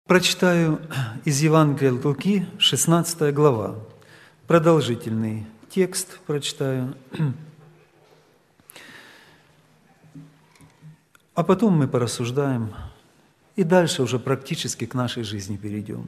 Прочитаю из Евангелия от Луки, 16 глава. Продолжительный текст прочитаю. А потом мы порассуждаем и дальше уже практически к нашей жизни перейдем.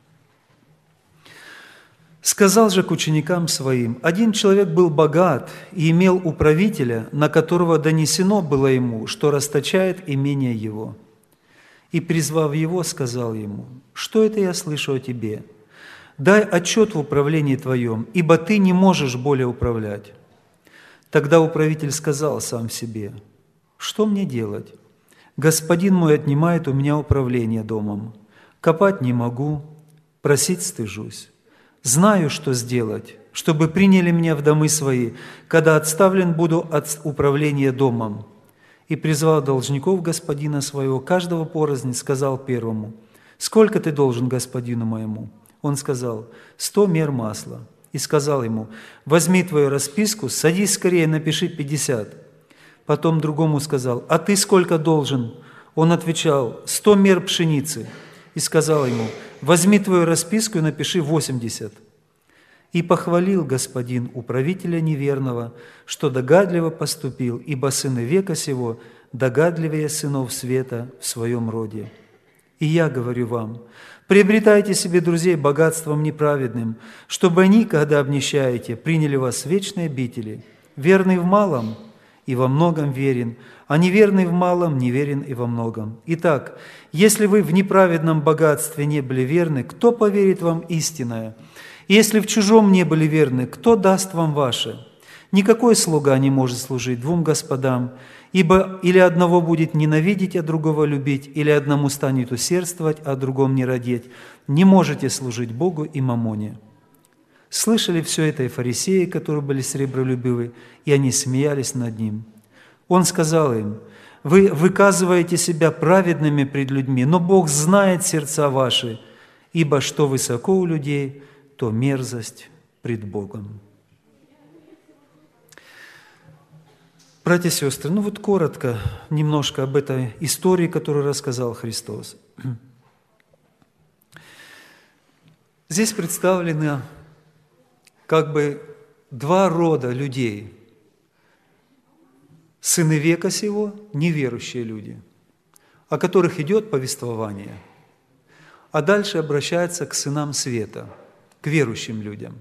«Сказал же к ученикам своим: один человек был богат и имел управителя, на которого донесено было ему, что расточает имение его. И, призвав его, сказал ему: что это я слышу о тебе? Дай отчет в управлении твоем, ибо ты не можешь более управлять. Тогда управитель сказал сам себе: что мне делать? Господин мой отнимает у меня управление домом. Копать не могу, просить стыжусь. Знаю, что сделать, чтобы приняли меня в домы свои, когда отставлен буду от управления домом. И, призвав должников господина своего, каждого порознь, сказал первому: сколько ты должен господину моему? Он сказал: 100 мер масла. И сказал ему: возьми твою расписку, садись скорее, напиши 50. Потом другому сказал: а ты сколько должен? Он отвечал: 100 мер пшеницы. И сказал ему: возьми твою расписку и напиши 80. И похвалил господин управителя неверного, что догадливо поступил, ибо сыны века сего догадливее сынов света в своем роде. И я говорю вам: приобретайте себе друзей богатством неправедным, чтобы они, когда обнищаете, приняли вас в вечные обители. Верный в малом и во многом верен, а неверный в малом неверен и во многом. Итак, если вы в неправедном богатстве не были верны, кто поверит вам истинное? Если в чужом не были верны, кто даст вам ваше? Никакой слуга не может служить двум господам, ибо или одного будет ненавидеть, а другого любить, или одному станет усердствовать, а другому не радеть. Не можете служить Богу и мамоне». Слышали все это и фарисеи, которые были сребролюбивы, и они смеялись над ним. Он сказал им: «Вы выказываете себя праведными пред людьми, но Бог знает сердца ваши, ибо что высоко у людей, то мерзость пред Богом». Братья и сестры, коротко немножко об этой истории, которую рассказал Христос. Здесь представлены два рода людей. Сыны века сего, неверующие люди, о которых идет повествование, а дальше обращается к сынам света, к верующим людям.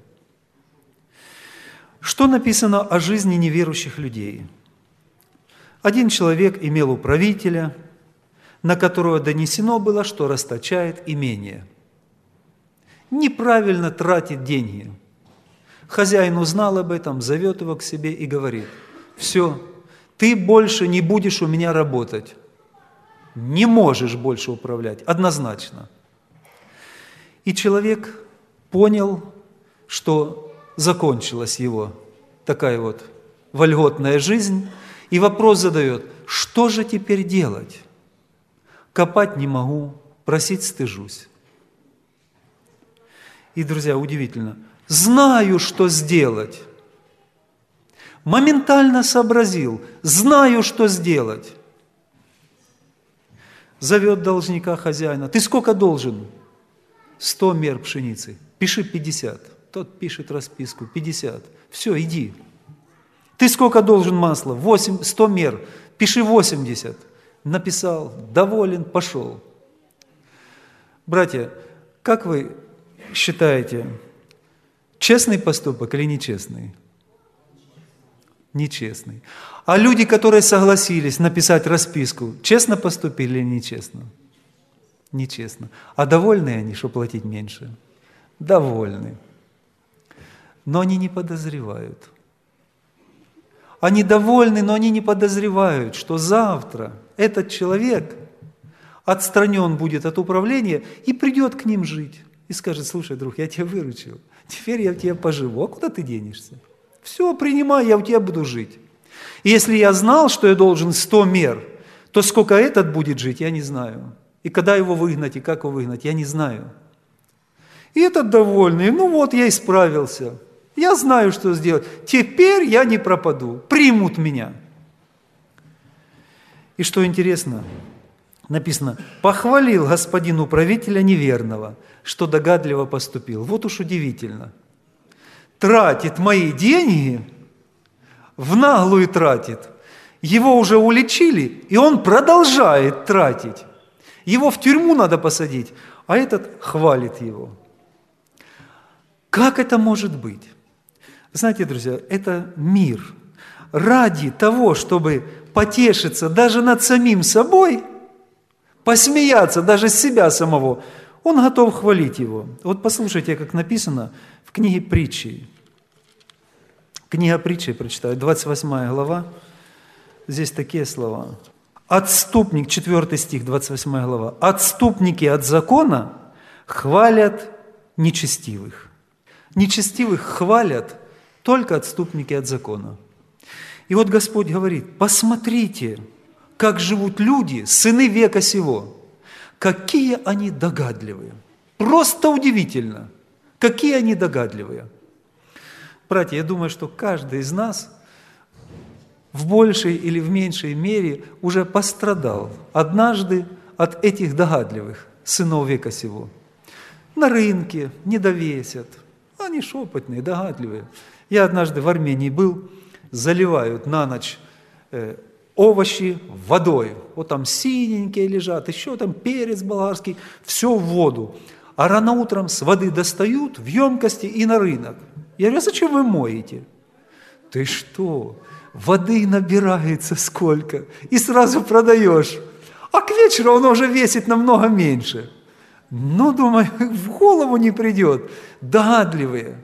Что написано о жизни неверующих людей? Один человек имел управителя, на которого донесено было, что расточает имение. Неправильно тратит деньги. Хозяин узнал об этом, зовет его к себе и говорит: «Все, ты больше не будешь у меня работать. Не можешь больше управлять, однозначно». И человек понял, что закончилась его такая вольготная жизнь, и вопрос задает: что же теперь делать? Копать не могу, просить стыжусь. И, друзья, удивительно, знаю, что сделать. Моментально сообразил, знаю, что сделать. Зовет должника хозяина: ты сколько должен? 100 мер пшеницы. Пиши 50. Тот пишет расписку: 50. Все, иди. Ты сколько должен масла? 100 мер. Пиши 80. Написал, доволен, пошел. Братья, как вы считаете, честный поступок или нечестный? Нечестный. А люди, которые согласились написать расписку, честно поступили или нечестно? Нечестно. А довольны они, что платить меньше? Довольны. Но они не подозревают. Они довольны, но они не подозревают, что завтра этот человек отстранен будет от управления и придет к ним жить. И скажет: слушай, друг, я тебя выручил, теперь я в тебя поживу, а куда ты денешься? Все, принимай, я у тебя буду жить. И если я знал, что я должен 100 мер, то сколько этот будет жить, я не знаю. И когда его выгнать, и как его выгнать, я не знаю. И этот довольный: я исправился. Я знаю, что сделать. Теперь я не пропаду. Примут меня. И что интересно, написано, похвалил господин управителя неверного, что догадливо поступил. Вот уж удивительно. Тратит мои деньги, в наглую тратит. Его уже уличили, и он продолжает тратить. Его в тюрьму надо посадить, а этот хвалит его. Как это может быть? Знаете, друзья, это мир. Ради того, чтобы потешиться даже над самим собой, посмеяться даже с себя самого, он готов хвалить его. Вот послушайте, как написано в книге Притчи. Книга Притчи, прочитаю, 28 глава. Здесь такие слова. Отступник, 4 стих, 28 глава. «Отступники от закона хвалят нечестивых». Нечестивых хвалят только отступники от закона. И вот Господь говорит, посмотрите, как живут люди, сыны века сего. Какие они догадливые. Просто удивительно, какие они догадливые. Братья, я думаю, что каждый из нас в большей или в меньшей мере уже пострадал однажды от этих догадливых сынов века сего. На рынке не довесят. Они ж опытные, догадливые. Я однажды в Армении был, заливают на ночь овощи водой. Вот там синенькие лежат, еще там перец болгарский, все в воду. А рано утром с воды достают в емкости и на рынок. Я говорю, а зачем вы моете? Ты что, воды набирается сколько, и сразу продаешь. А к вечеру оно уже весит намного меньше. Ну, думаю, в голову не придет. Догадливые.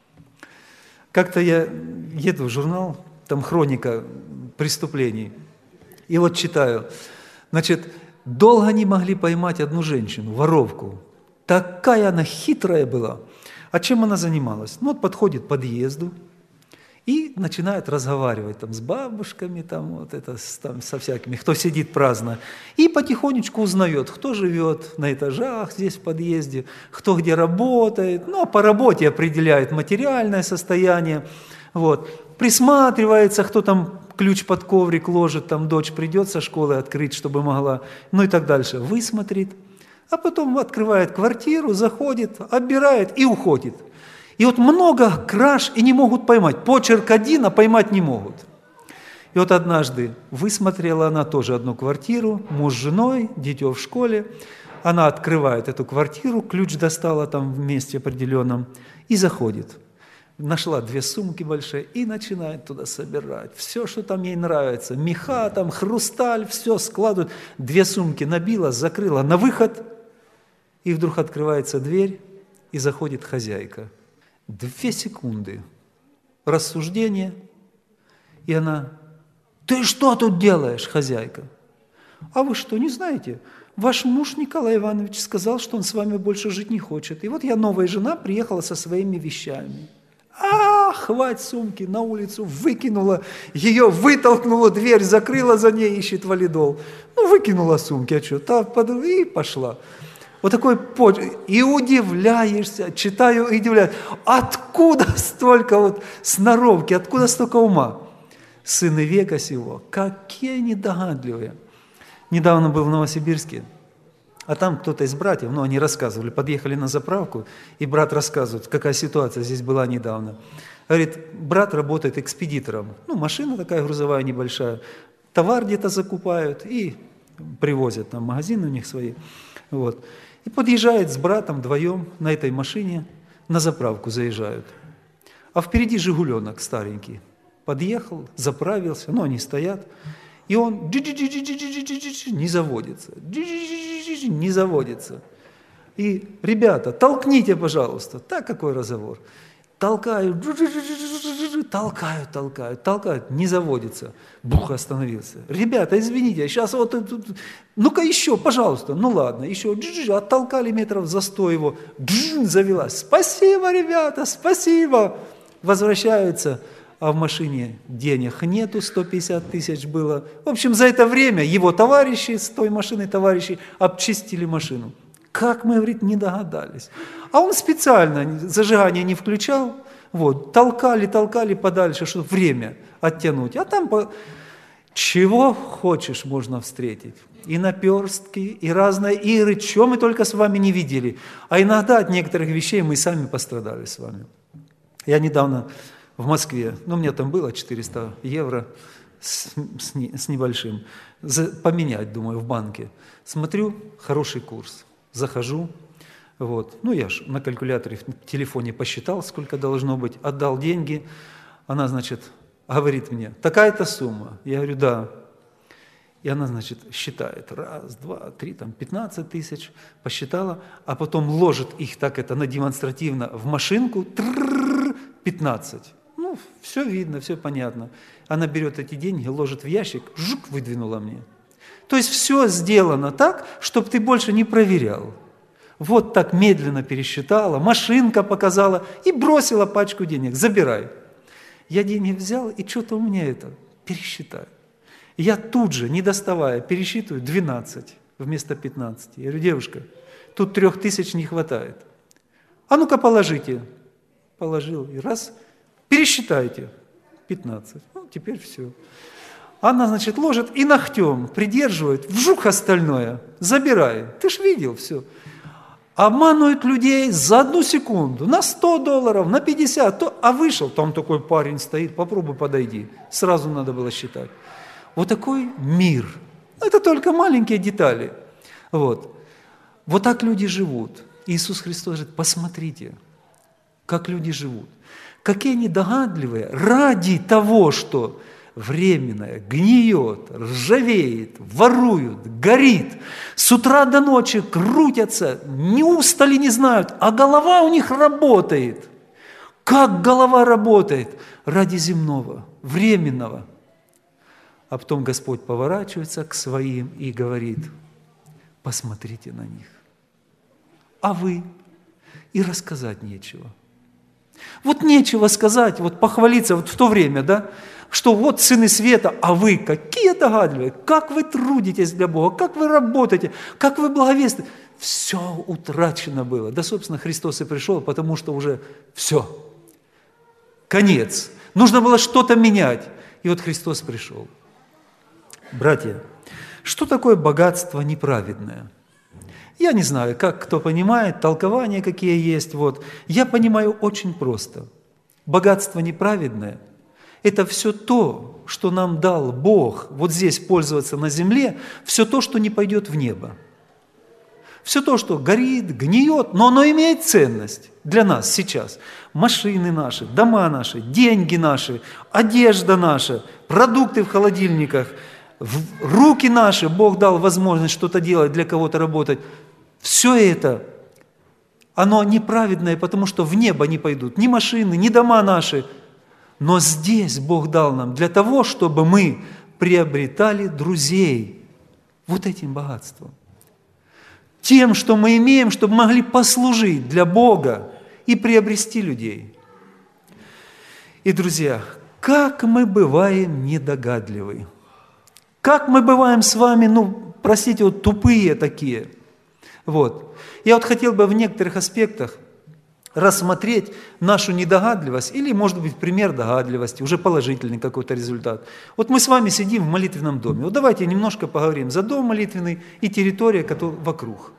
Как-то я еду в журнал, там хроника преступлений, и вот читаю. Значит, долго не могли поймать одну женщину, воровку. Такая она хитрая была. А чем она занималась? Ну, вот подходит к подъезду и начинает разговаривать там, с бабушками, там, вот это, там, со всякими, кто сидит праздно. И потихонечку узнает, кто живет на этажах здесь в подъезде, кто где работает. Ну, а по работе определяет материальное состояние. Вот. Присматривается, кто там ключ под коврик ложит, там дочь придет со школы открыть, чтобы могла, ну и так дальше. Высмотрит. А потом открывает квартиру, заходит, отбирает и уходит. И вот много краж и не могут поймать. Почерк один, а поймать не могут. И вот однажды высмотрела она тоже одну квартиру, муж с женой, дитё в школе. Она открывает эту квартиру, ключ достала там в месте определенном и заходит. Нашла 2 сумки большие и начинает туда собирать. Все, что там ей нравится. Меха, там, хрусталь, все складывает. 2 сумки набила, закрыла на выход. И вдруг открывается дверь, и заходит хозяйка. 2 секунды. Рассуждение. И она, ты что тут делаешь, хозяйка? А вы что, не знаете? Ваш муж Николай Иванович сказал, что он с вами больше жить не хочет. И вот я, новая жена, приехала со своими вещами. Хвать сумки, на улицу выкинула, ее вытолкнула, дверь закрыла за ней, ищет валидол. Ну, выкинула сумки, а что, и пошла. Вот такой и удивляешься, читаю и удивляюсь, откуда столько вот сноровки, откуда столько ума? Сыны века сего, какие они догадливые. Недавно был в Новосибирске, а там кто-то из братьев, ну, они рассказывали, подъехали на заправку, и брат рассказывает, какая ситуация здесь была недавно. Говорит, брат работает экспедитором, ну, машина такая грузовая небольшая, товар где-то закупают и привозят, там магазины у них свои, вот. И подъезжает с братом вдвоем на этой машине, на заправку заезжают. А впереди «Жигуленок» старенький. Подъехал, заправился, ну, они стоят, и он не заводится, не заводится. И, ребята, толкните, пожалуйста. Так, какой разговор. Толкают, толкают, не заводится. Бух, остановился. Ребята, извините, сейчас вот, ну-ка еще, пожалуйста. Ну ладно, еще, оттолкали метров за 100 его, завелась. Спасибо, ребята, спасибо. Возвращаются, а в машине денег нету, 150 тысяч было. В общем, за это время его товарищи, с той машиной товарищи, обчистили машину. Как мы, говорит, не догадались. А он специально зажигание не включал, вот, толкали подальше, чтобы время оттянуть. А там чего хочешь можно встретить. И наперстки, и разные игры, чего мы только с вами не видели. А иногда от некоторых вещей мы сами пострадали с вами. Я недавно в Москве, у меня там было 400 евро с небольшим, поменять, думаю, в банке. Смотрю, хороший курс, захожу, я ж на калькуляторе в телефоне посчитал, сколько должно быть, отдал деньги, она, говорит мне, такая-то сумма. Я говорю, да. И она, считает, 1, 2, 3, 15 тысяч, посчитала, а потом ложит их на демонстративно в машинку, 15. Все видно, все понятно. Она берет эти деньги, ложит в ящик, выдвинула мне. То есть все сделано так, чтобы ты больше не проверял. Вот так медленно пересчитала, машинка показала и бросила пачку денег. Забирай. Я деньги взял, и что-то у меня пересчитай. Я тут же, не доставая, пересчитываю 12 вместо 15. Я говорю, девушка, тут 3000 не хватает. А ну-ка положите. Положил, и раз, пересчитайте. 15. Теперь все. Она, ложит и ногтем придерживает, вжух остальное, забирай. Ты ж видел все. Обманывают людей за 1 секунду, на $100, на 50, а вышел, там такой парень стоит, попробуй подойди. Сразу надо было считать. Вот такой мир. Это только маленькие детали. Вот так люди живут. Иисус Христос говорит, посмотрите, как люди живут. Какие они догадливые ради того, что временное гниет, ржавеет, воруют, горит. С утра до ночи крутятся, не устали, не знают, а голова у них работает. Как голова работает? Ради земного, временного. А потом Господь поворачивается к своим и говорит, посмотрите на них. А вы? И рассказать нечего. Нечего сказать, похвалиться в то время, да, что сыны света, а вы какие догадливые, как вы трудитесь для Бога, как вы работаете, как вы благовестите. Все утрачено было. Да, собственно, Христос и пришел, потому что уже все. Конец. Нужно было что-то менять. И Христос пришел. Братья, что такое богатство неправедное? Я не знаю, как кто понимает, толкования какие есть. Я понимаю очень просто. Богатство неправедное – это все то, что нам дал Бог здесь пользоваться на земле, все то, что не пойдет в небо. Все то, что горит, гниет, но оно имеет ценность для нас сейчас. Машины наши, дома наши, деньги наши, одежда наша, продукты в холодильниках, руки наши, Бог дал возможность что-то делать, для кого-то работать. Все это, оно неправедное, потому что в небо не пойдут ни машины, ни дома наши. Но здесь Бог дал нам для того, чтобы мы приобретали друзей этим богатством. Тем, что мы имеем, чтобы могли послужить для Бога и приобрести людей. И, друзья, как мы бываем недогадливы. Как мы бываем с вами, простите, тупые такие. Я хотел бы в некоторых аспектах рассмотреть нашу недогадливость или, может быть, пример догадливости, уже положительный какой-то результат. Мы с вами сидим в молитвенном доме. Давайте немножко поговорим за дом молитвенный и территория, которая вокруг.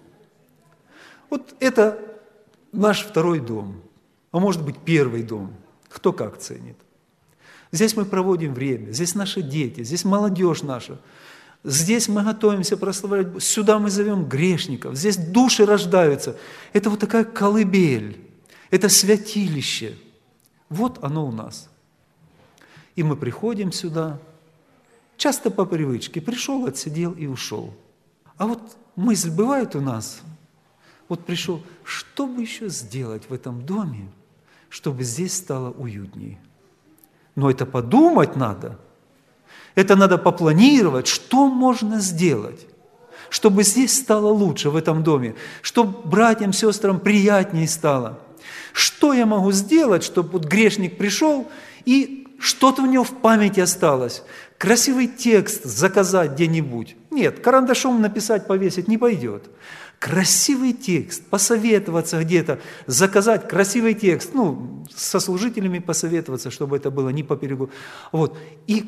Это наш второй дом, а может быть, первый дом. Кто как ценит. Здесь мы проводим время, здесь наши дети, здесь молодежь наша. Здесь мы готовимся прославлять, сюда мы зовем грешников, здесь души рождаются. Это такая колыбель, это святилище. Оно у нас. И мы приходим сюда, часто по привычке, пришел, отсидел и ушел. А мысль бывает у нас, пришел, что бы еще сделать в этом доме, чтобы здесь стало уютнее? Но это подумать надо. Это надо попланировать, что можно сделать, чтобы здесь стало лучше в этом доме, чтобы братьям, сестрам приятнее стало. Что я могу сделать, чтобы грешник пришел и что-то у него в памяти осталось? Красивый текст заказать где-нибудь. Нет, карандашом написать, повесить не пойдет. Красивый текст, посоветоваться где-то, заказать красивый текст, со служителями посоветоваться, чтобы это было не по берегу. И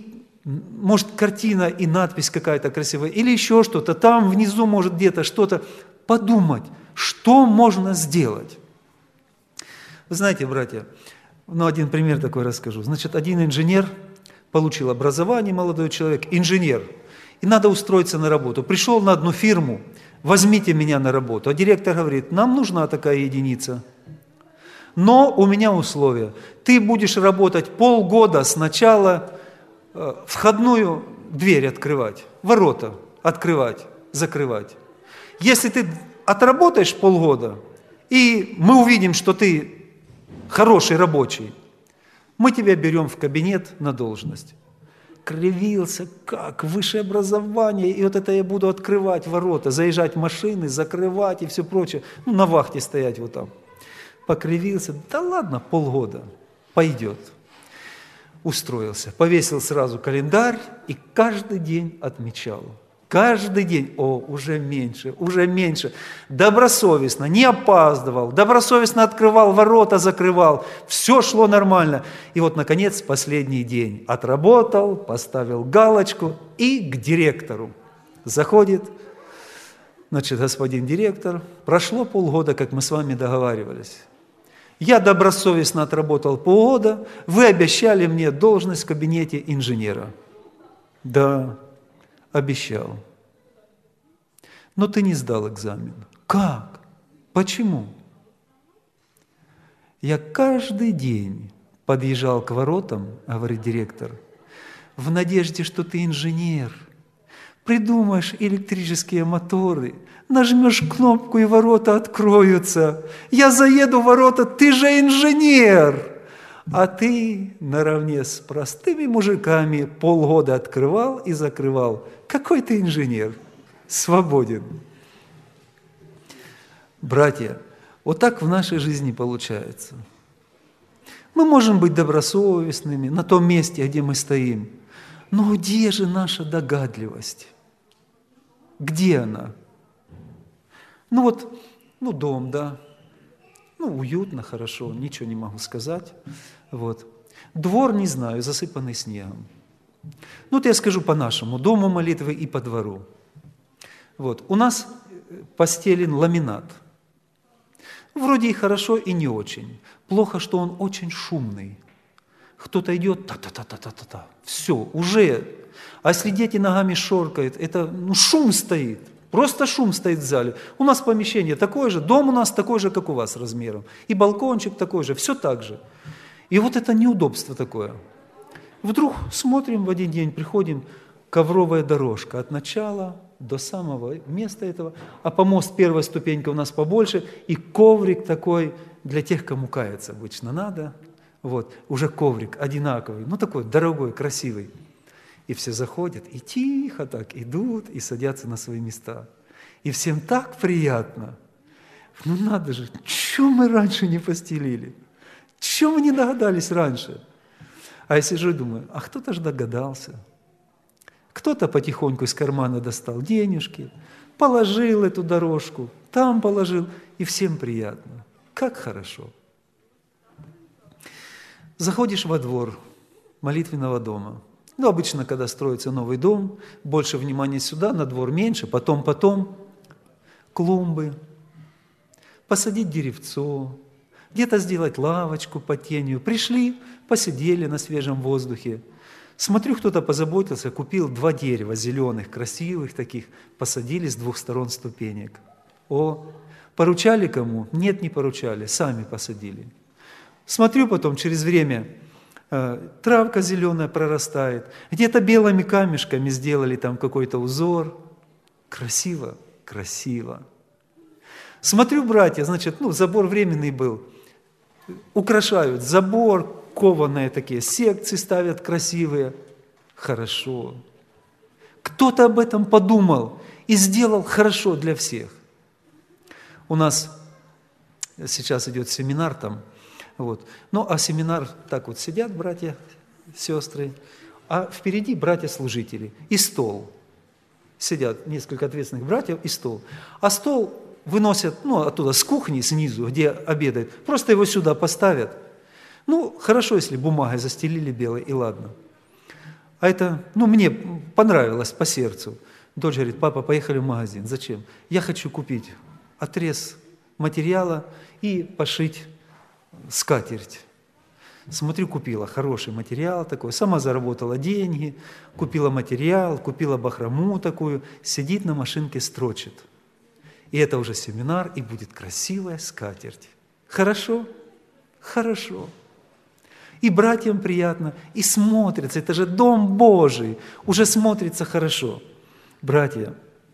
может, картина и надпись какая-то красивая, или еще что-то, там внизу может где-то что-то. Подумать, что можно сделать. Вы знаете, братья, один пример такой расскажу. Значит, один инженер получил образование, молодой человек, инженер, и надо устроиться на работу. Пришел на одну фирму, возьмите меня на работу. А директор говорит, нам нужна такая единица. Но у меня условия. Ты будешь работать полгода сначала входную дверь открывать, ворота открывать, закрывать. Если ты отработаешь полгода, и мы увидим, что ты хороший рабочий, мы тебя берем в кабинет на должность. Кривился, как высшее образование, и вот это я буду открывать ворота, заезжать в машины, закрывать и все прочее. На вахте стоять вот там. Покривился, да ладно, полгода, пойдет. Устроился, повесил сразу календарь и каждый день отмечал. Каждый день, уже меньше. Добросовестно, не опаздывал, добросовестно открывал ворота, закрывал. Все шло нормально. И вот, наконец, последний день. Отработал, поставил галочку и к директору. Заходит, значит, господин директор, прошло полгода, как мы с вами договаривались. Я добросовестно отработал полгода, вы обещали мне должность в кабинете инженера. Да, обещал. Но ты не сдал экзамен. Как? Почему? Я каждый день подъезжал к воротам, говорит директор, в надежде, что ты инженер. Придумаешь электрические моторы, нажмешь кнопку, и ворота откроются. Я заеду в ворота, ты же инженер. А ты наравне с простыми мужиками полгода открывал и закрывал. Какой ты инженер? Свободен. Братья, вот так в нашей жизни получается. Мы можем быть добросовестными на том месте, где мы стоим. Но где же наша догадливость? Где она? Дом, да. Уютно, хорошо, ничего не могу сказать. Вот. Двор, не знаю, засыпанный снегом. Я скажу по-нашему, дому молитвы и по двору. Вот. У нас постелен ламинат. Вроде и хорошо, и не очень. Плохо, что он очень шумный. Кто-то идет, та-та-та-та-та-та. Все, уже. А если дети ногами шоркают, это шум стоит. Просто шум стоит в зале. У нас помещение такое же, дом у нас такой же, как у вас размером. И балкончик такой же, все так же. И вот это неудобство такое. Вдруг смотрим в один день, приходим, ковровая дорожка от начала до самого места этого, а помост, первая ступенька у нас побольше, и коврик такой для тех, кому каяться обычно надо. Вот, уже коврик одинаковый, такой дорогой, красивый. И все заходят, и тихо так идут, и садятся на свои места. И всем так приятно. Надо же, чего мы раньше не постелили? Чего мы не догадались раньше? А я сижу и думаю, а кто-то же догадался. Кто-то потихоньку из кармана достал денежки, положил эту дорожку, там положил, и всем приятно. Как хорошо. Заходишь во двор молитвенного дома. Обычно, когда строится новый дом, больше внимания сюда, на двор меньше, потом клумбы, посадить деревцо, где-то сделать лавочку под тенью. Пришли, посидели на свежем воздухе. Смотрю, кто-то позаботился, купил 2 дерева зеленых, красивых таких, посадили с 2 сторон ступенек. Поручали кому? Нет, не поручали, сами посадили. Смотрю потом, через время травка зеленая прорастает, где-то белыми камешками сделали там какой-то узор. Красиво, красиво. Смотрю, братья, значит, забор временный был, украшают забор, кованые такие секции ставят красивые. Хорошо. Кто-то об этом подумал и сделал хорошо для всех. У нас сейчас идет семинар там, а семинар, так вот сидят братья, сестры, а впереди братья-служители и стол. Сидят несколько ответственных братьев и стол. А стол выносят, оттуда, с кухни снизу, где обедают, просто его сюда поставят. Хорошо, если бумагой застелили белой, и ладно. А это, мне понравилось по сердцу. Дочь говорит: папа, поехали в магазин. Зачем? Я хочу купить отрез материала и пошить скатерть. Смотрю, купила хороший материал такой, сама заработала деньги, купила материал, купила бахрому такую, сидит на машинке, строчит. И это уже семинар, и будет красивая скатерть. Хорошо? Хорошо. И братьям приятно, и смотрится, это же Дом Божий, уже смотрится хорошо. Братья,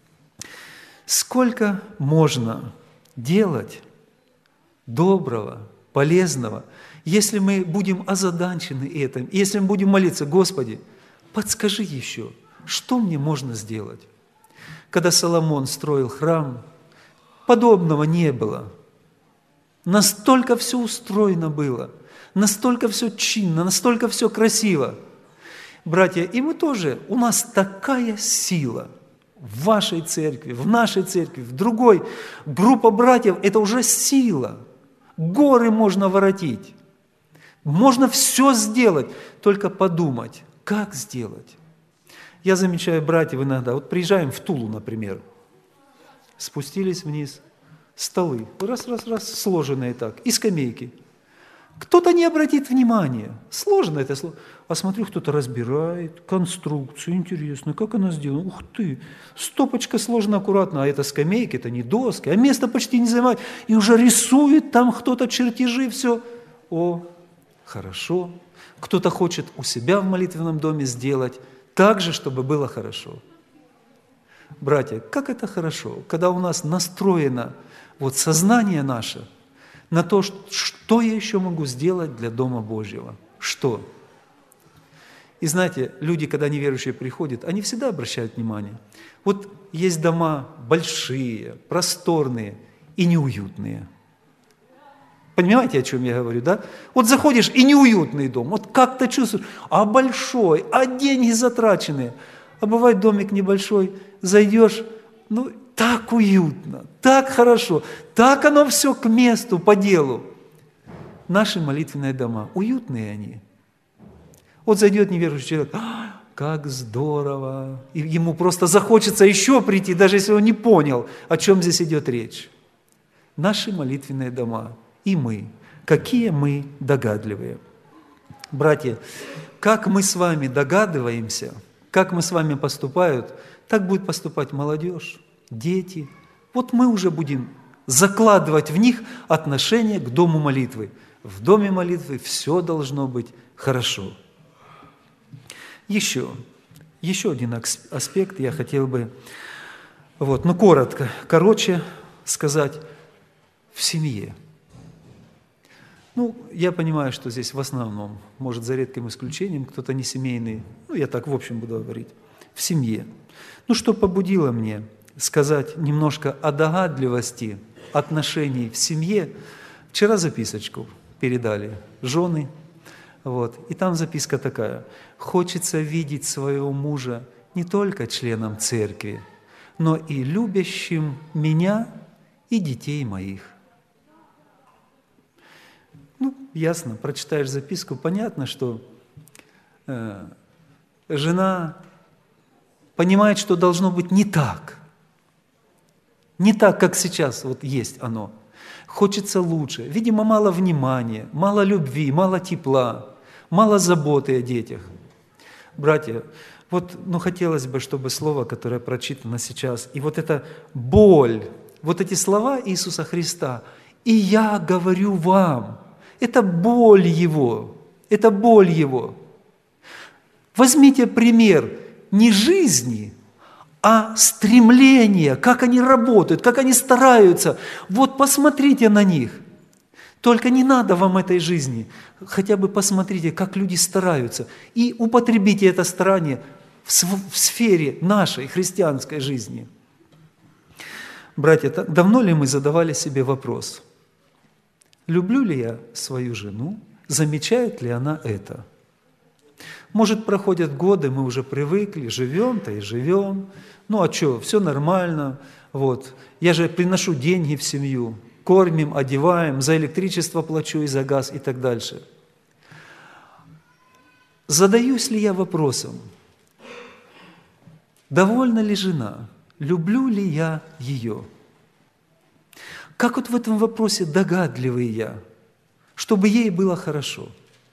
сколько можно делать доброго, полезного, если мы будем озадачены этим, если мы будем молиться: Господи, подскажи еще, что мне можно сделать? Когда Соломон строил храм, подобного не было. Настолько все устроено было, настолько все чинно, настолько все красиво. Братья, и мы тоже, у нас такая сила в вашей церкви, в нашей церкви, в другой. Группа братьев – это уже сила. Горы можно воротить. Можно все сделать, только подумать, как сделать. Я замечаю братьев иногда, вот приезжаем в Тулу, например, спустились вниз, столы, раз, сложенные так, и скамейки. Кто-то не обратит внимания, сложно это, а смотрю, кто-то разбирает конструкцию, интересно, как она сделана, ух ты, стопочка сложена аккуратно, а это скамейки, это не доски, а место почти не занимает, и уже рисует там кто-то чертежи, все, хорошо. Кто-то хочет у себя в молитвенном доме сделать так же, чтобы было хорошо. Братья, как это хорошо, когда у нас настроено сознание наше на то, что я еще могу сделать для Дома Божьего. Что? И знаете, люди, когда неверующие приходят, они всегда обращают внимание. Вот есть дома большие, просторные и неуютные. Понимаете, о чем я говорю, да? Вот заходишь, и неуютный дом, вот как-то чувствуешь, а большой, а деньги затраченные. А бывает домик небольшой, зайдешь, так уютно, так хорошо, так оно все к месту, по делу. Наши молитвенные дома, уютные они. Вот зайдет неверующий человек, как здорово, и ему просто захочется еще прийти, даже если он не понял, о чем здесь идет речь. Наши молитвенные дома. И мы, какие мы догадливые. Братья, как мы с вами догадываемся, как мы с вами поступают, так будет поступать молодежь, дети. Вот мы уже будем закладывать в них отношение к дому молитвы. В доме молитвы все должно быть хорошо. Еще один аспект я хотел бы, короче сказать, в семье. Я понимаю, что здесь в основном, может, за редким исключением, кто-то не семейный, я так в общем буду говорить, в семье. Что побудило мне сказать немножко о догадливости отношений в семье. Вчера записочку передали жены, и там записка такая: «Хочется видеть своего мужа не только членом церкви, но и любящим меня и детей моих». Ясно, прочитаешь записку, понятно, что жена понимает, что должно быть не так, как сейчас есть оно. Хочется лучше. Видимо, мало внимания, мало любви, мало тепла, мало заботы о детях. Братья, хотелось бы, чтобы слово, которое прочитано сейчас, и эта боль, эти слова Иисуса Христа, «И я говорю вам», это боль Его, это боль Его. Возьмите пример не жизни, а стремления, как они работают, как они стараются. Посмотрите на них. Только не надо вам этой жизни. Хотя бы посмотрите, как люди стараются. И употребите это старание в сфере нашей христианской жизни. Братья, давно ли мы задавали себе вопрос: люблю ли я свою жену? Замечает ли она это? Может, проходят годы, мы уже привыкли, живем-то и живем. Все нормально. Я же приношу деньги в семью, кормим, одеваем, за электричество плачу и за газ и так дальше. Задаюсь ли я вопросом, Довольна ли жена? Люблю ли я ее? Как вот в этом вопросе догадливый я, чтобы ей было хорошо?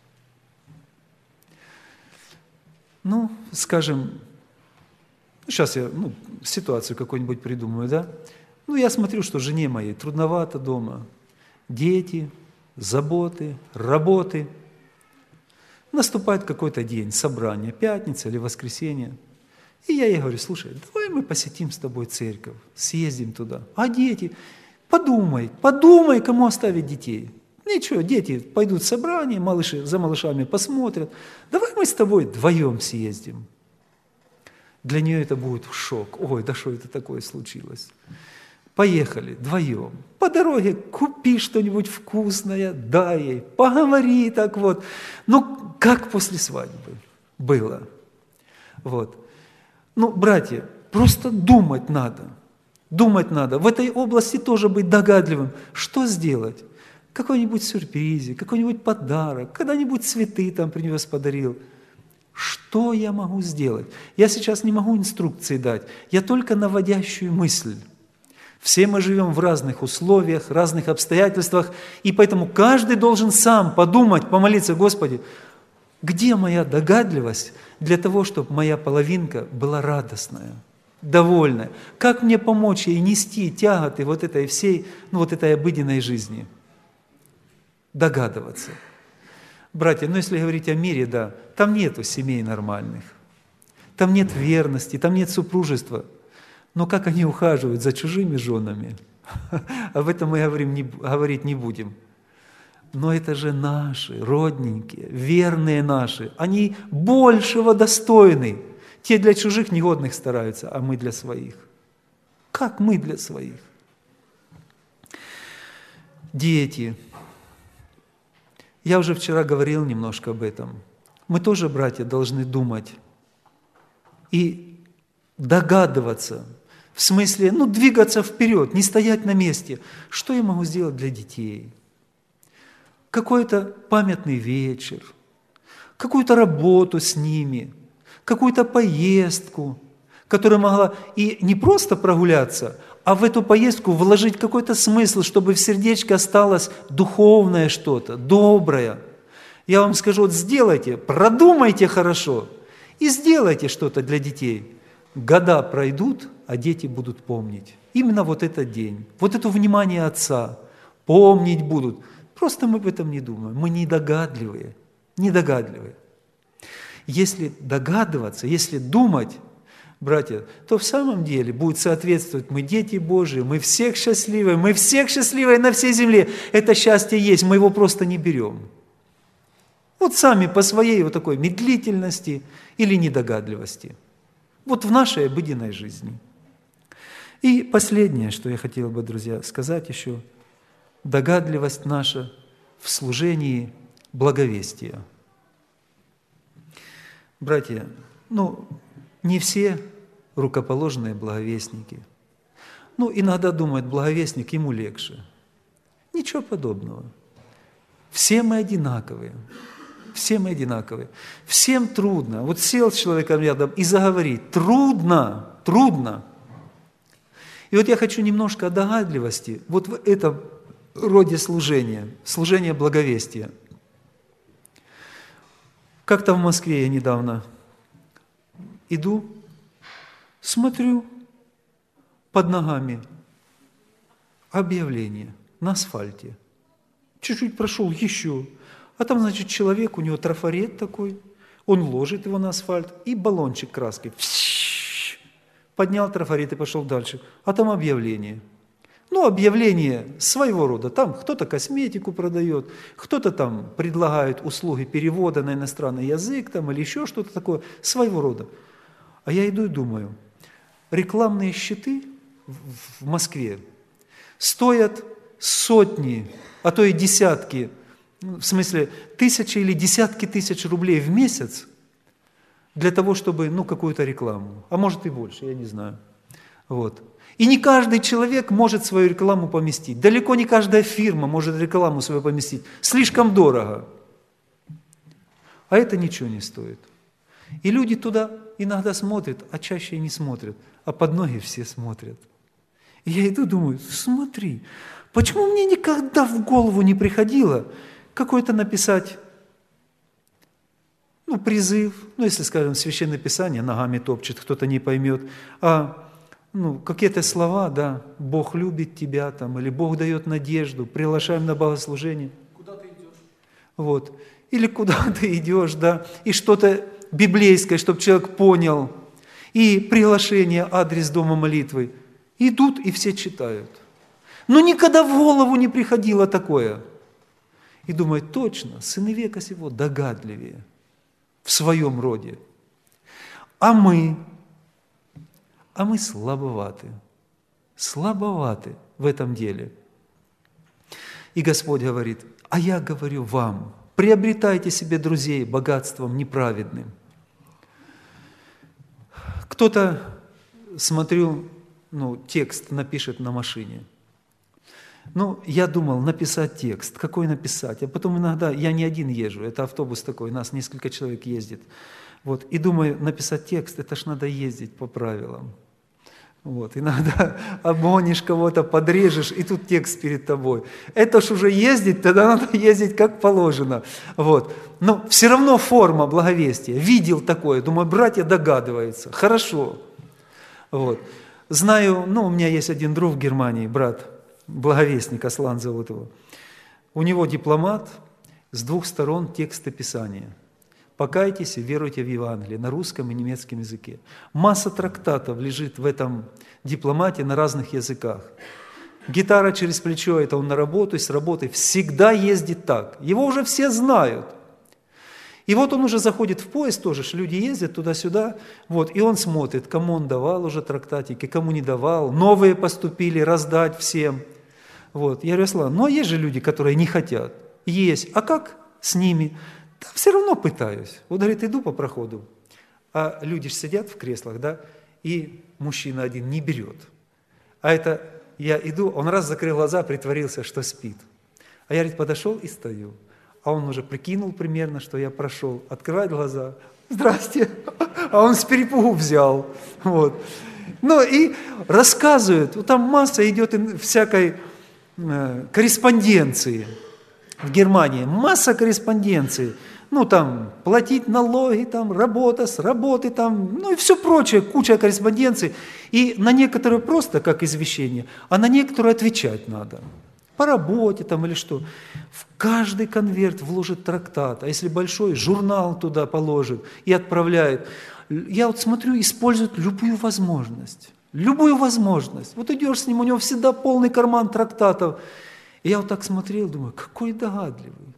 Ну, скажем, сейчас я ситуацию какую-нибудь придумаю, да? Ну, я смотрю, что жене моей трудновато дома. Дети, заботы, работы. Наступает какой-то день, собрание, пятница или воскресенье. И я ей говорю: слушай, давай мы посетим с тобой церковь, съездим туда. А дети? Подумай, кому оставить детей. Ничего, дети пойдут в собрание, малыши за малышами посмотрят. Давай мы с тобой вдвоем съездим. Для нее это будет шок. Ой, да что это такое случилось? Поехали вдвоем. По дороге купи что-нибудь вкусное, дай ей, поговори так вот. Ну, как после свадьбы было. Вот. Ну, братья, просто думать надо. Думать надо. В этой области тоже быть догадливым. Что сделать? Какой-нибудь сюрприз, какой-нибудь подарок, когда-нибудь цветы там принес, подарил. Что я могу сделать? Я сейчас не могу инструкции дать. Я только наводящую мысль. Все мы живем в разных условиях, разных обстоятельствах, и поэтому каждый должен сам подумать, помолиться: Господи, где моя догадливость для того, чтобы моя половинка была радостная, довольная? Как мне помочь ей нести тяготы вот этой всей, вот этой обыденной жизни? Догадываться. Братья, если говорить о мире, да, там нету семей нормальных, там нет верности, там нет супружества. Но как они ухаживают за чужими женами, об этом мы говорить не будем. Но это же наши, родненькие, верные наши. Они большего достойны. Те для чужих негодных стараются, а мы для своих. Как мы для своих? Дети. Я уже вчера говорил немножко об этом. Мы тоже, братья, должны думать и догадываться, в смысле, двигаться вперед, не стоять на месте. Что я могу сделать для детей? Какой-то памятный вечер, какую-то работу с ними, какую-то поездку, которая могла и не просто прогуляться, а в эту поездку вложить какой-то смысл, чтобы в сердечко осталось духовное что-то, доброе. Я вам скажу, вот сделайте, продумайте хорошо и сделайте что-то для детей. Года пройдут, а дети будут помнить. Именно вот этот день, вот это внимание отца, помнить будут. Просто мы об этом не думаем, мы недогадливые. Если догадываться, если думать, братья, то в самом деле будет соответствовать: мы дети Божии, мы всех счастливые на всей земле. Это счастье есть, мы его просто не берем. Вот сами по своей вот такой медлительности или недогадливости. Вот в нашей обыденной жизни. И последнее, что я хотел бы, друзья, сказать еще: догадливость наша в служении благовестия. Братья, не все рукоположенные благовестники. Иногда думают, благовестник, ему легче. Ничего подобного. Все мы одинаковые. Всем трудно. Вот сел с человеком рядом и заговорить. Трудно. И вот я хочу немножко о догадливости вот в этом роде служения благовестия. Как-то в Москве я недавно иду, смотрю, под ногами объявление на асфальте. Чуть-чуть прошел еще, а там, значит, человек, у него трафарет такой, он ложит его на асфальт и баллончик краской. Поднял трафарет и пошел дальше. А там объявление. Объявление своего рода. Там кто-то косметику продает, кто-то там предлагает услуги перевода на иностранный язык там, или еще что-то такое, своего рода. А я иду и думаю, рекламные щиты в Москве стоят сотни, а то и десятки, в смысле тысячи или десятки тысяч рублей в месяц для того, чтобы, какую-то рекламу, а может и больше, я не знаю. Вот. И не каждый человек может свою рекламу поместить. Далеко не каждая фирма может рекламу свою поместить. Слишком дорого. А это ничего не стоит. И люди туда иногда смотрят, а чаще и не смотрят, а под ноги все смотрят. И я иду, думаю, смотри, почему мне никогда в голову не приходило какой-то написать, призыв, если, скажем, Священное Писание ногами топчет, кто-то не поймет, какие-то слова, да, Бог любит тебя, там, или Бог дает надежду, приглашаем на богослужение. Куда ты идешь? Вот. Или куда ты идешь, да, и что-то библейское, чтобы человек понял, и приглашение, адрес дома молитвы. Идут и все читают. Но никогда в голову не приходило такое. И думаю, точно, сыны века сего догадливее в своем роде. А мы слабоваты в этом деле. И Господь говорит, а я говорю вам, приобретайте себе друзей богатством неправедным. Кто-то, смотрю, текст напишет на машине. Я думал, написать текст. Какой написать? А потом иногда, я не один езжу, это автобус такой, нас несколько человек ездит. Вот, и думаю, написать текст, это ж надо ездить по правилам. Вот, иногда обгонишь кого-то, подрежешь, и тут текст перед тобой. Это ж уже ездить, тогда надо ездить как положено. Вот. Но все равно форма благовестия. Видел такое, думаю, братья догадываются. Хорошо. Вот. Знаю, у меня есть один друг в Германии, брат, благовестник, Аслан зовут его. У него дипломат, с двух сторон тексты Писания. Покайтесь и веруйте в Евангелие на русском и немецком языке. Масса трактатов лежит в этом дипломате на разных языках. Гитара через плечо, это он на работу, и с работы всегда ездит так. Его уже все знают. И вот он уже заходит в поезд тоже, люди ездят туда-сюда, вот, и он смотрит, кому он давал уже трактатики, кому не давал, новые поступили, раздать всем. Вот. Я говорю, Аслан, есть же люди, которые не хотят. Есть. А как с ними? Да все равно пытаюсь. Вот, говорит, иду по проходу, а люди же сидят в креслах, да, и мужчина один не берет. А это я иду, он раз закрыл глаза, притворился, что спит. А я, говорит, подошел и стою. А он уже прикинул примерно, что я прошел. Открывает глаза. Здрасте. А он с перепугу взял. Вот. И рассказывают. Там масса идет всякой корреспонденции в Германии. Масса корреспонденции. Там платить налоги, там работа с работы, там, и все прочее. Куча корреспонденции. И на некоторые просто как извещение, а на некоторые отвечать надо. По работе там или что. В каждый конверт вложит трактат, а если большой, журнал туда положит и отправляет. Я вот смотрю, использует любую возможность. Любую возможность. Вот идешь с ним, у него всегда полный карман трактатов. И я вот так смотрел, думаю, какой догадливый.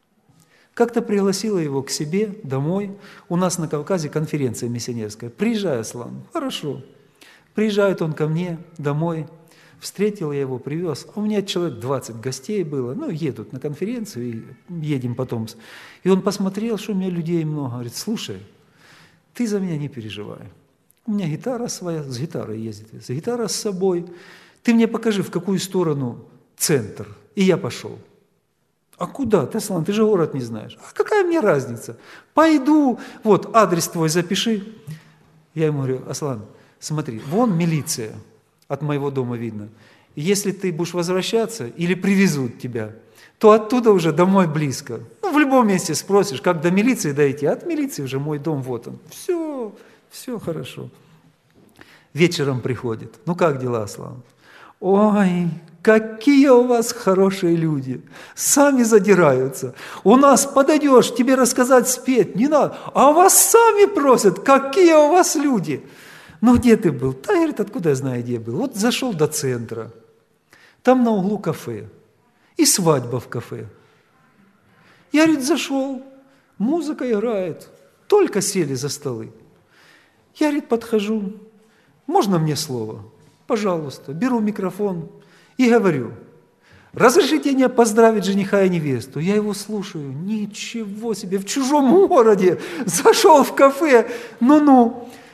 Как-то пригласила его к себе домой. У нас на Кавказе конференция миссионерская. Приезжай, Аслан. Хорошо. Приезжает он ко мне домой. Встретил я его, привез. А у меня человек 20 гостей было. Едут на конференцию, и едем потом. И он посмотрел, что у меня людей много. Говорит, слушай, ты за меня не переживай. У меня гитара своя, с гитарой ездит. Гитара с собой. Ты мне покажи, в какую сторону центр. И я пошел. А куда? Ты, Аслан, ты же город не знаешь. А какая мне разница? Пойду, вот, адрес твой запиши. Я ему говорю, Аслан, смотри, вон милиция. От моего дома видно. И если ты будешь возвращаться или привезут тебя, то оттуда уже домой близко. В любом месте спросишь, как до милиции дойти. От милиции уже мой дом, вот он. Все хорошо. Вечером приходит. Как дела, Аслан? Ой, какие у вас хорошие люди. Сами задираются. У нас подойдешь, тебе рассказать, спеть не надо. А вас сами просят, какие у вас люди. Где ты был? Да, говорит, откуда я знаю, где я был? Вот зашел до центра, там на углу кафе, и свадьба в кафе. Я, говорит, зашел, музыка играет, только сели за столы. Я, говорит, подхожу, можно мне слово? Пожалуйста, беру микрофон и говорю, разрешите мне поздравить жениха и невесту. Я его слушаю, ничего себе, в чужом городе, зашел в кафе,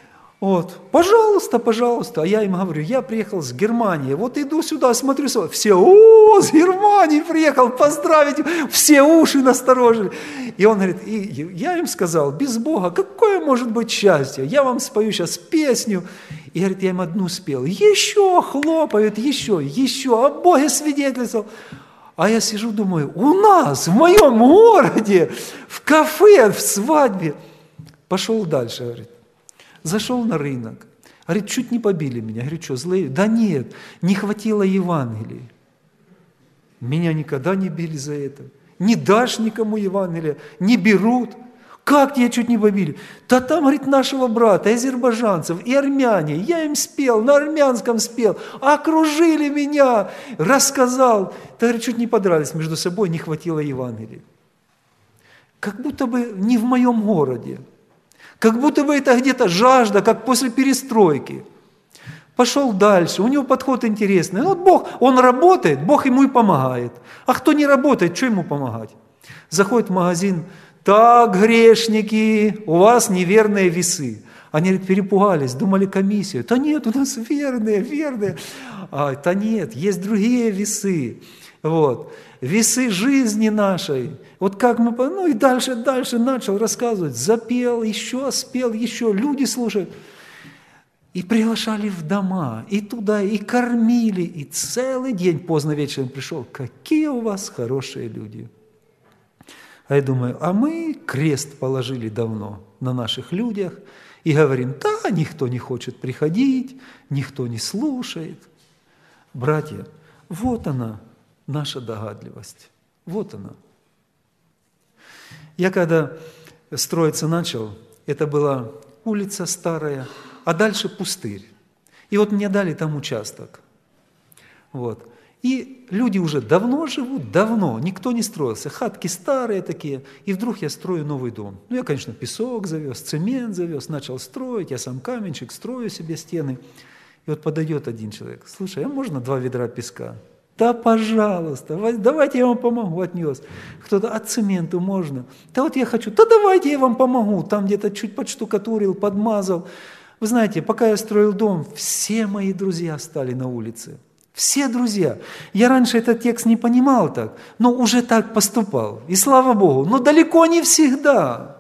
Вот, пожалуйста, пожалуйста. А я им говорю, я приехал с Германии. Вот иду сюда, смотрю, все, о, с Германии приехал, поздравить. Все уши насторожили. И он говорит, и я им сказал, без Бога, какое может быть счастье? Я вам спою сейчас песню. И говорит, я им одну спел. Еще хлопают, еще, о Боге свидетельствовал. А я сижу, думаю, у нас, в моем городе, в кафе, в свадьбе. Пошел дальше, говорит. Зашел на рынок. Говорит, чуть не побили меня. Говорит, что, злые? Да нет, не хватило Евангелия. Меня никогда не били за это. Не дашь никому Евангелия, не берут. Как тебя чуть не побили? Да там, говорит, нашего брата, азербайджанцев и армяне. Я им спел, на армянском спел. Окружили меня, рассказал. Да, говорит, чуть не подрались между собой, не хватило Евангелия. Как будто бы не в моем городе. Как будто бы это где-то жажда, как после перестройки. Пошел дальше, у него подход интересный. Вот Бог, он работает, Бог ему и помогает. А кто не работает, что ему помогать? Заходит в магазин, так, грешники, у вас неверные весы. Они, говорит, перепугались, думали комиссию. Да нет, у нас верные. Да нет, есть другие весы. Вот. Весы жизни нашей. Вот как мы, ну и дальше начал рассказывать. Запел, еще спел, еще люди слушают. И приглашали в дома, и туда, и кормили, и целый день поздно вечером пришел. Какие у вас хорошие люди. А я думаю, а мы крест положили давно на наших людях и говорим, да, никто не хочет приходить, никто не слушает. Братья, вот она, наша догадливость. Вот она. Я когда строиться начал, это была улица старая, а дальше пустырь. И вот мне дали там участок. Вот. И люди уже давно живут, давно, никто не строился. Хатки старые такие, и вдруг я строю новый дом. Ну, я, конечно, песок завез, цемент завез, начал строить, я сам каменщик, строю себе стены. И вот подойдет один человек, слушай, а можно 2 ведра песка? Да, пожалуйста, давайте я вам помогу, отнес. Кто-то, а цементу можно? Да вот я хочу, да давайте я вам помогу, там где-то чуть подштукатурил, подмазал. Вы знаете, пока я строил дом, все мои друзья стали на улице. Все друзья. Я раньше этот текст не понимал так, но уже так поступал. И слава Богу, но далеко не всегда.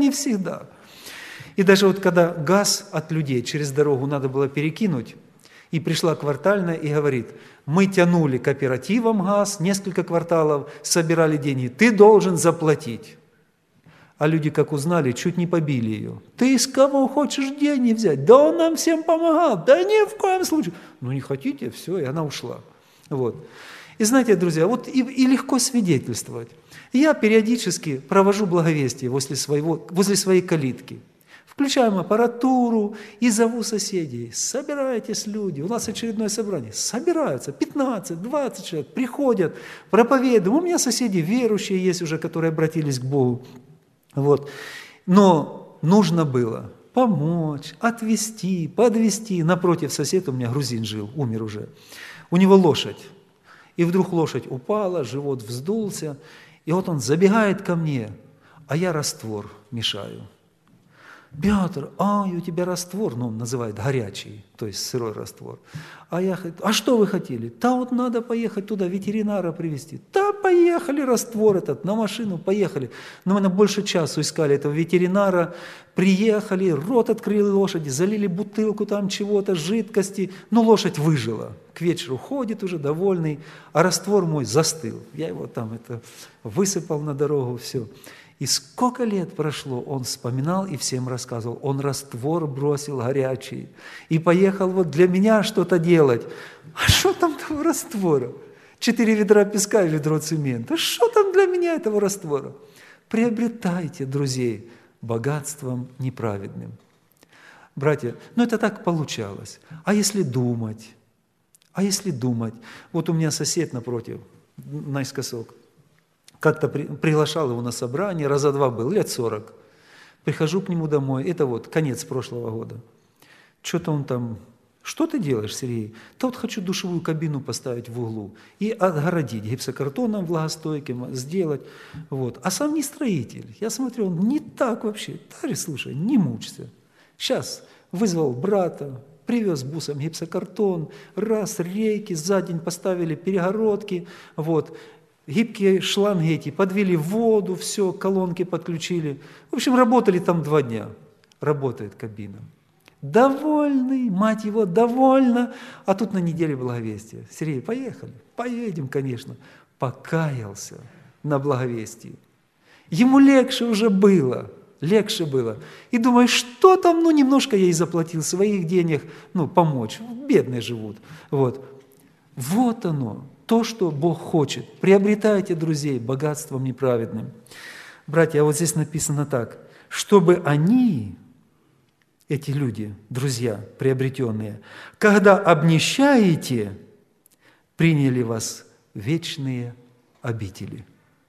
И даже вот когда газ от людей через дорогу надо было перекинуть, и пришла квартальная и говорит, мы тянули кооперативом газ, несколько кварталов, собирали деньги, ты должен заплатить. А люди, как узнали, чуть не побили ее. Ты из кого хочешь деньги взять? Да он нам всем помогал. Да ни в коем случае. Ну не хотите, все, и она ушла. Вот. И знаете, друзья, вот и легко свидетельствовать. Я периодически провожу благовестие возле своей калитки. Включаем аппаратуру и зову соседей. Собирайтесь, люди. У нас очередное собрание. Собираются 15-20 человек, приходят, проповедуем. У меня соседи верующие есть уже, которые обратились к Богу. Вот. Но нужно было помочь, отвезти, подвезти. Напротив сосед, у меня грузин жил, умер уже. У него лошадь. И вдруг лошадь упала, живот вздулся. И вот он забегает ко мне, а я раствор мешаю. Петр, у тебя раствор, ну, он называет горячий, то есть сырой раствор. А что вы хотели? Да вот надо поехать туда, ветеринара привезти. Да поехали, раствор этот, на машину, поехали. Но мы на больше часу искали этого ветеринара, приехали, рот открыли лошади, залили бутылку там чего-то, жидкости. Ну, лошадь выжила. К вечеру ходит уже довольный, а раствор мой застыл. Я его там высыпал на дорогу, все. И сколько лет прошло, он вспоминал и всем рассказывал. Он раствор бросил горячий и поехал вот для меня что-то делать. А что там того раствора? 4 ведра песка и ведро цемента. Что там для меня этого раствора? Приобретайте друзей богатством неправедным. Братья, это так получалось. А если думать? Вот у меня сосед напротив, наискосок. Как-то приглашал его на собрание, раза 2 был, лет 40. Прихожу к нему домой, это вот конец прошлого года. Что-то он там, что ты делаешь, Сергей? Да вот хочу душевую кабину поставить в углу и отгородить гипсокартоном влагостойким, сделать. Вот. А сам не строитель. Я смотрю, он не так вообще. Да, слушай, не мучься. Сейчас вызвал брата, привез бусом гипсокартон, раз, рейки, за день поставили перегородки, вот, гибкие шланги эти, подвели воду, все, колонки подключили. В общем, работали там 2 дня. Работает кабина. Довольный, мать его, довольна. А тут на неделе благовестия. Сергей, поехали? Поедем, конечно. Покаялся на благовестии. Ему легче уже было. Легче было. И думаю, что там, немножко я и заплатил своих денег, помочь. Бедные живут. Вот оно, то, что Бог хочет. Приобретайте друзей богатством неправедным. Братья, а вот здесь написано так, чтобы они, эти люди, друзья приобретенные, когда обнищаете, приняли вас в вечные обители.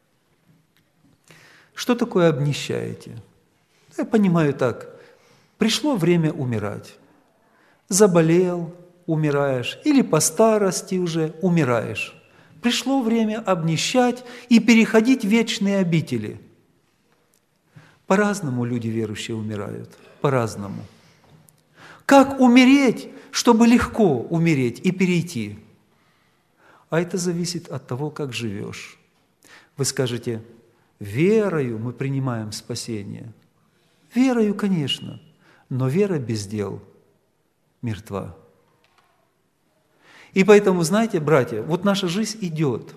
Что такое обнищаете? Я понимаю так, пришло время умирать. Заболел, умираешь, или по старости уже умираешь. Пришло время обнищать и переходить в вечные обители. По-разному люди верующие умирают, по-разному. Как умереть, чтобы легко умереть и перейти? А это зависит от того, как живешь. Вы скажете, верою мы принимаем спасение. Верою, конечно, но вера без дел мертва. И поэтому, знаете, братья, вот наша жизнь идет.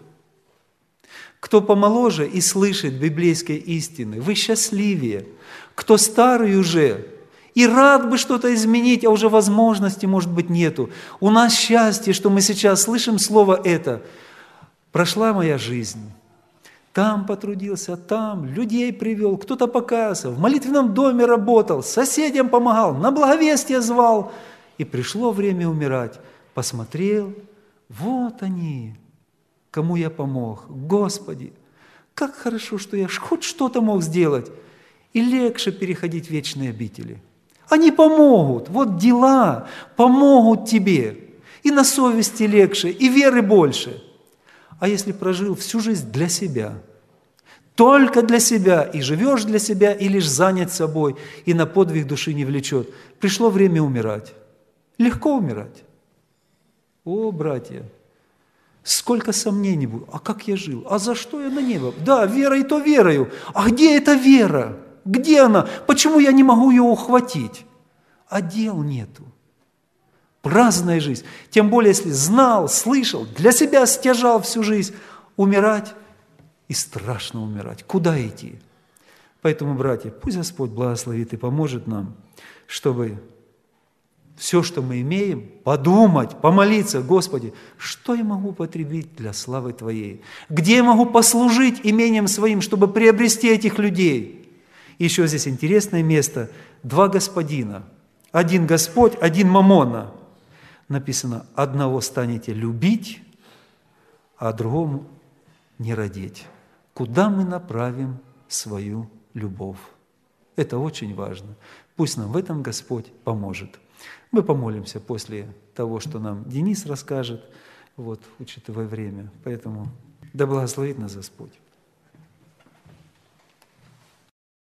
Кто помоложе и слышит библейской истины, вы счастливее. Кто старый уже и рад бы что-то изменить, а уже возможности, может быть, нету. У нас счастье, что мы сейчас слышим слово это. Прошла моя жизнь. Там потрудился, там людей привел, кто-то покаялся, в молитвенном доме работал, соседям помогал, на благовестие звал. И пришло время умирать. Посмотрел, вот они, кому я помог. Господи, как хорошо, что я хоть что-то мог сделать. И легче переходить в вечные обители. Они помогут, вот дела помогут тебе. И на совести легче, и веры больше. А если прожил всю жизнь для себя, только для себя, и живешь для себя, и лишь занят собой, и на подвиг души не влечет, пришло время умирать. Легко умирать. О, братья, сколько сомнений было. А как я жил? А за что я на небо? Да, верой то верою. А где эта вера? Где она? Почему я не могу ее ухватить? А дел нету. Праздная жизнь. Тем более, если знал, слышал, для себя стяжал всю жизнь, умирать и страшно умирать. Куда идти? Поэтому, братья, пусть Господь благословит и поможет нам, чтобы все, что мы имеем, подумать, помолиться, Господи, что я могу потребить для славы Твоей? Где я могу послужить имением своим, чтобы приобрести этих людей? Еще здесь интересное место. 2 господина. Один Господь, один Мамона. Написано, одного станете любить, а другому не родить. Куда мы направим свою любовь? Это очень важно. Пусть нам в этом Господь поможет. Мы помолимся после того, что нам Денис расскажет, учитывая время. Поэтому да благословит нас Господь.